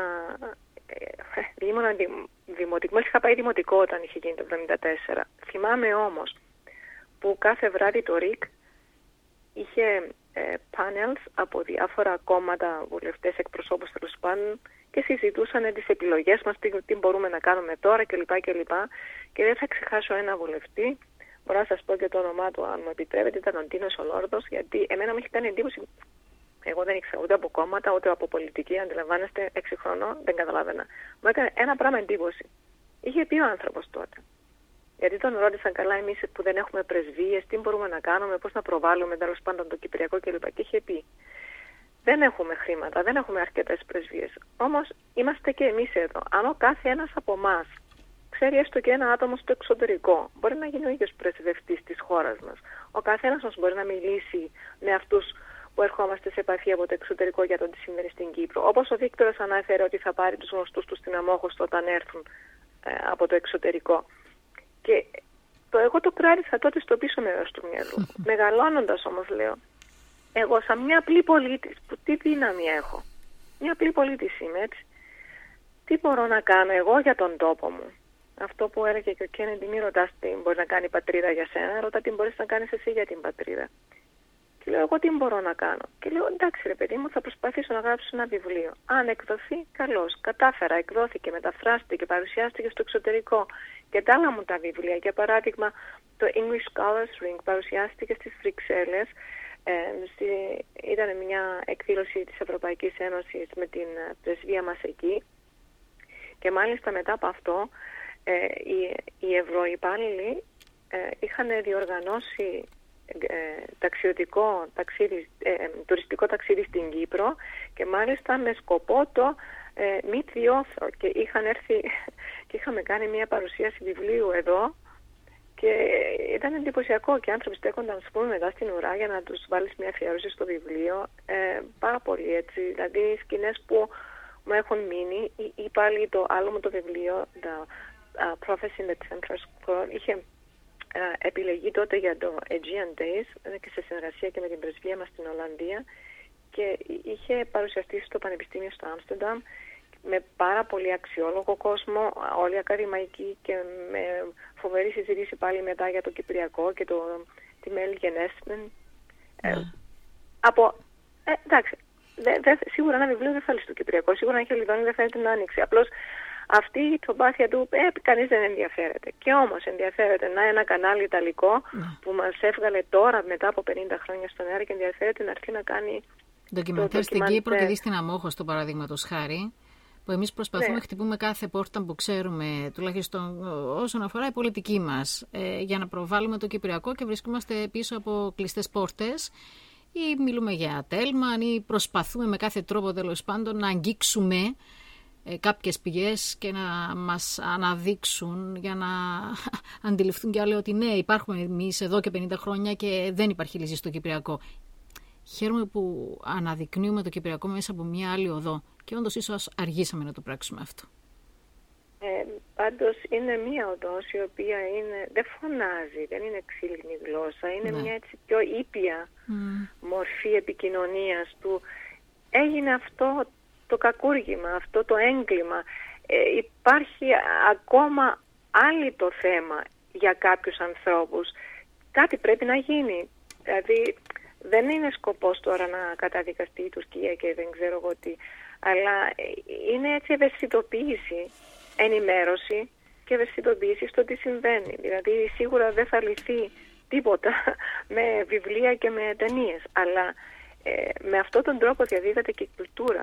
δημοτικό, μόλις είχα πάει δημοτικό όταν είχε γίνει το 1974. Θυμάμαι όμως που κάθε βράδυ το ΡΙΚ είχε panels από διάφορα κόμματα, βουλευτές, εκπροσώπους τέλος πάντων, και συζητούσαν τις επιλογές μας, τι μπορούμε να κάνουμε τώρα κλπ. Και δεν θα ξεχάσω ένα βουλευτή, μπορώ να σας πω και το όνομά του αν μου επιτρέπετε, ήταν ο Ντίνος Ολόρδος, γιατί εμένα μου είχε κάνει εντύπωση. Εγώ δεν ήξερα ούτε από κόμματα, ούτε από πολιτική, αντιλαμβάνεστε, 6 χρονών, δεν καταλάβαινα. Μου έκανε ένα πράγμα εντύπωση. Είχε πει ο άνθρωπος τότε. Γιατί τον ρώτησαν, καλά, εμείς που δεν έχουμε πρεσβείες, τι μπορούμε να κάνουμε, πώς να προβάλλουμε τέλος πάντων το Κυπριακό κλπ. Και είχε πει, δεν έχουμε χρήματα, δεν έχουμε αρκετές πρεσβείες. Όμως είμαστε και εμείς εδώ. Αν ο κάθε ένας από εμάς ξέρει έστω και ένα άτομο στο εξωτερικό, μπορεί να γίνει ο ίδιος πρεσβευτής της χώρας μας. Ο καθένας μας μπορεί να μιλήσει με αυτούς που ερχόμαστε σε επαφή από το εξωτερικό για το τι συμβαίνει στην Κύπρο. Όπως ο Βίκτορας ανάφερε ότι θα πάρει τους γνωστούς του στην Αμόχωστο όταν έρθουν από το εξωτερικό. Και εγώ το κράτησα τότε στο πίσω μέρος του μυαλού. Μεγαλώνοντας όμως λέω, εγώ σαν μια απλή πολίτης, που τι δύναμη έχω, μια απλή πολίτης είμαι, έτσι, τι μπορώ να κάνω εγώ για τον τόπο μου. Αυτό που έλεγε και ο Κέννεντι, μη ρωτάς τι μπορεί να κάνει η πατρίδα για σένα, ρωτά τι μπορείς να κάνεις εσύ για την πατρίδα. Και λέω, εγώ τι μπορώ να κάνω. Και λέω, εντάξει ρε παιδί μου, θα προσπαθήσω να γράψω ένα βιβλίο. Αν εκδοθεί, καλώς. Κατάφερα, εκδόθηκε, μεταφράστηκε, παρουσιάστηκε στο εξωτερικό. Και τα άλλα μου τα βιβλία, για παράδειγμα, το English Scholars Ring παρουσιάστηκε στις Βρυξέλλες. Ήταν μια εκδήλωση της Ευρωπαϊκής Ένωσης με την πρεσβεία μας εκεί. Και μάλιστα μετά από αυτό, οι ευρωυπάλληλοι είχαν διοργανώσει τουριστικό ταξίδι στην Κύπρο, και μάλιστα με σκοπό το Meet the Author, και είχαν έρθει και είχαμε κάνει μια παρουσίαση βιβλίου εδώ, και ήταν εντυπωσιακό, και οι άνθρωποι στέκονταν, ας πούμε, μετά στην ουρά για να τους βάλεις μια αφιέρωση στο βιβλίο, πάρα πολύ έτσι, δηλαδή σκηνές που μου έχουν μείνει, ή πάλι το άλλο μου το βιβλίο, The Prophecy in the Central Square, είχε επιλεγεί τότε για το Aegean Days και σε συνεργασία και με την πρεσβεία μας στην Ολλανδία, και είχε παρουσιαστεί στο Πανεπιστήμιο στο Άμστερνταμ με πάρα πολύ αξιόλογο κόσμο, όλοι ακαδημαϊκοί, και με φοβερή συζήτηση πάλι μετά για το Κυπριακό και τη Μέλη Γενέσμεν. Εντάξει, σίγουρα ένα βιβλίο δεν θα λύσει το Κυπριακό, σίγουρα ένα χελιδόνι δεν φαίνεται την Άνοιξη. Απλώς αυτή η προσπάθεια του κανείς δεν ενδιαφέρεται. Και όμως ενδιαφέρεται ένα κανάλι ιταλικό που μας έβγαλε τώρα μετά από 50 χρόνια στον αέρα και ενδιαφέρεται να έρθει να κάνει ντοκιμαντέρ στην Κύπρο και δει στην Αμόχωστο, παραδείγματος χάρη, που εμείς προσπαθούμε να χτυπούμε κάθε πόρτα που ξέρουμε, τουλάχιστον όσον αφορά η πολιτική μας, για να προβάλλουμε το Κυπριακό, και βρισκόμαστε πίσω από κλειστές πόρτες, ή μιλούμε για τέλμαν, ή προσπαθούμε με κάθε τρόπο τέλος πάντων να αγγίξουμε κάποιες πηγές και να μας αναδείξουν, για να αντιληφθούν κι άλλοι ότι ναι, υπάρχουμε εμείς εδώ και 50 χρόνια και δεν υπάρχει λύση στο Κυπριακό. Χαίρομαι που αναδεικνύουμε το Κυπριακό μέσα από μια άλλη οδό, και όντως ίσως αργήσαμε να το πράξουμε αυτό. Πάντως είναι μια οδός η οποία δεν φωνάζει, δεν είναι ξύλινη γλώσσα, είναι μια έτσι πιο ήπια μορφή επικοινωνίας του. Έγινε αυτό το κακούργημα, αυτό το έγκλημα. Υπάρχει ακόμα άλλο το θέμα για κάποιους ανθρώπους. Κάτι πρέπει να γίνει. Δηλαδή δεν είναι σκοπός τώρα να καταδικαστεί η Τουρκία και δεν ξέρω εγώ τι, αλλά είναι έτσι ευαισθητοποίηση, ενημέρωση και ευαισθητοποίηση στο τι συμβαίνει. Δηλαδή σίγουρα δεν θα λυθεί τίποτα με βιβλία και με ταινίες, αλλά με αυτόν τον τρόπο διαδίδεται και η κουλτούρα.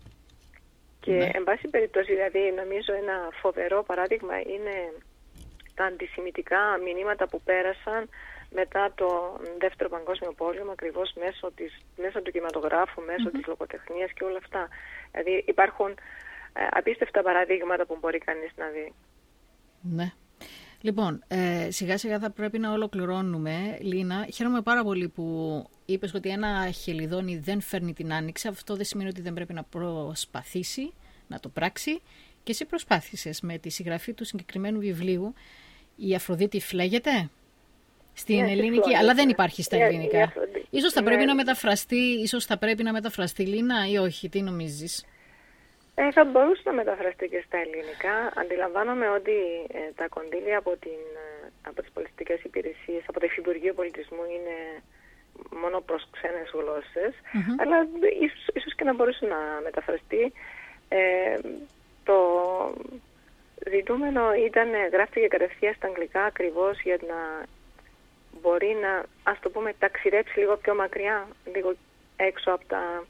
Και εν πάση περιπτώσει, δηλαδή νομίζω ένα φοβερό παράδειγμα είναι τα αντισημιτικά μηνύματα που πέρασαν μετά το Δεύτερο Παγκόσμιο Πόλεμο, ακριβώς μέσω του κινηματογράφου, μέσω της λογοτεχνίας και όλα αυτά. Δηλαδή υπάρχουν απίστευτα παραδείγματα που μπορεί κανείς να δει. Ναι. Λοιπόν, σιγά σιγά θα πρέπει να ολοκληρώνουμε. Λίνα, χαίρομαι πάρα πολύ που είπες ότι ένα χελιδόνι δεν φέρνει την άνοιξη. Αυτό δεν σημαίνει ότι δεν πρέπει να προσπαθήσει να το πράξει. Και εσύ προσπάθησες με τη συγγραφή του συγκεκριμένου βιβλίου. Η Αφροδίτη φλέγεται στην ελληνική, αλλά δεν υπάρχει στα ελληνικά. Ίσως θα πρέπει να μεταφραστεί, Λίνα, ή όχι, τι νομίζεις? Θα μπορούσε να μεταφραστεί και στα ελληνικά. Αντιλαμβάνομαι ότι τα κονδύλια από τις πολιτιστικές υπηρεσίες, από το Υφυπουργείο Πολιτισμού, είναι μόνο προς ξένες γλώσσες, αλλά ίσως και να μπορούσε να μεταφραστεί. Το ζητούμενο γράφτηκε κατευθείαν στα αγγλικά ακριβώς για να μπορεί να, ας το πούμε, ταξιδέψει λίγο πιο μακριά, λίγο έξω από τα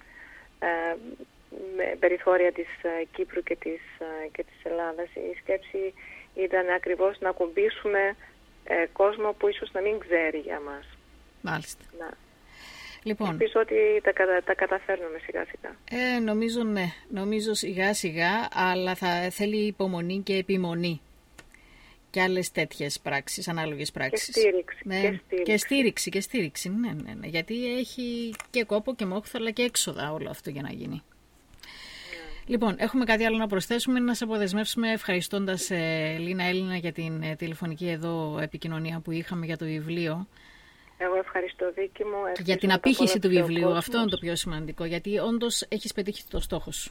περιθώρια της Κύπρου και της Ελλάδας. Η σκέψη ήταν ακριβώς να ακουμπήσουμε κόσμο που ίσως να μην ξέρει για μας. Μάλιστα. Λοιπόν, ελπίζω ότι τα καταφέρνουμε σιγά σιγά. Νομίζω σιγά σιγά, αλλά θα θέλει υπομονή και επιμονή. Και άλλες τέτοιες πράξεις, ανάλογες πράξεις. Και στήριξη. Ναι. Γιατί έχει και κόπο και μόχθο, αλλά και έξοδα όλο αυτό για να γίνει. Λοιπόν, έχουμε κάτι άλλο να προσθέσουμε, να σε αποδεσμεύσουμε ευχαριστώντας Λίνα Έλληνα για την τηλεφωνική εδώ επικοινωνία που είχαμε για το βιβλίο. Εγώ ευχαριστώ, Βίκη μου. Για την απήχηση του βιβλίου, αυτό είναι το πιο σημαντικό, γιατί όντως έχεις πετύχει το στόχο σου.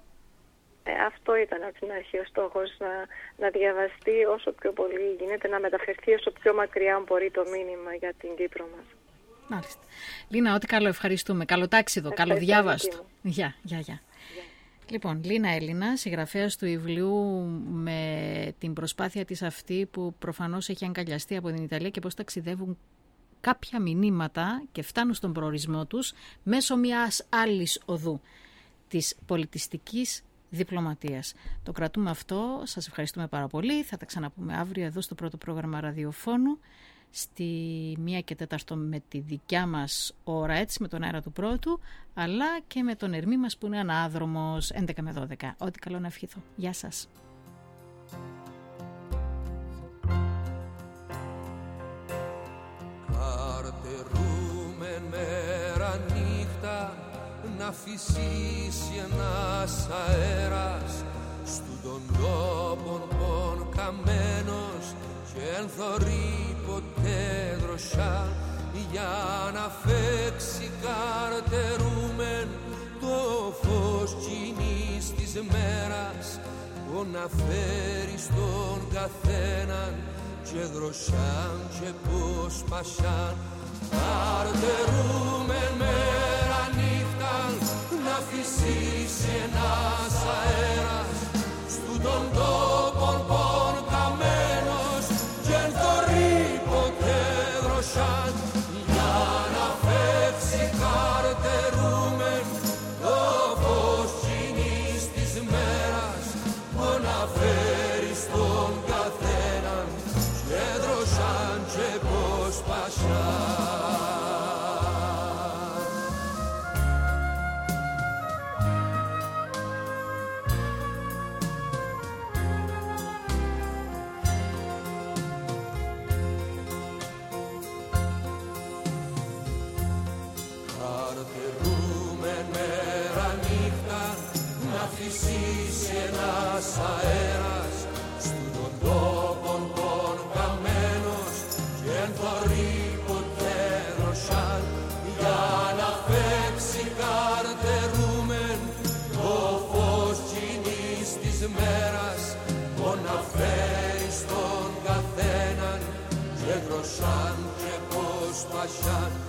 Αυτό ήταν από την αρχή ο στόχος, να διαβαστεί όσο πιο πολύ γίνεται, να μεταφερθεί όσο πιο μακριά μπορεί το μήνυμα για την Κύπρο μας. Μάλιστα. Λίνα, ό,τι καλό, ευχαριστούμε. Καλοτάξιδο, καλοδιάβαστο. Γεια. Λοιπόν, Λίνα Έλληνα, συγγραφέας του βιβλίου, με την προσπάθεια της αυτή που προφανώς έχει αγκαλιαστεί από την Ιταλία και πώς ταξιδεύουν κάποια μηνύματα και φτάνουν στον προορισμό τους μέσω μιας άλλης οδού, της πολιτιστικής διπλωματίας. Το κρατούμε αυτό, σας ευχαριστούμε πάρα πολύ. Θα τα ξαναπούμε αύριο εδώ στο πρώτο πρόγραμμα ραδιοφώνου στη 1:04 με τη δικιά μας ώρα, έτσι, με τον αέρα του πρώτου, αλλά και με τον Ερμή μας που είναι ανάδρομος 11 με 12. Ό,τι καλό να ευχηθώ. Γεια σας. Καρτερούμε μέρα νύχτα να φυσήσει ένας αέρας στου των τόπων πον καμένος και εν θωρεί ποτέ δροσιά για να φέξει καρτερούμεν το φως κοινής της μέρας που να φέρει στον καθέναν και δροσιάν και πως πασιάν καρτερούμεν μέρα νύχταν να φυσήσει ένας αέρας στου των τόπων πον καμένος και εν θωρεί ποτέ δροσιάν για να φεύξει καρτερούμεν το φως κοινής της μέρας που να φέρει στον καθέναν και δροσιάν και πως πασιάν. Φυσήσει ένας αέρας στου των τόπων πον καμένος και εν θωρεί ποτέ δροσιάν για να φέξει καρτερούμεν το φως κοινής της μέρας που να φέρει στον καθέναν και δροσιάν και πως πασιάν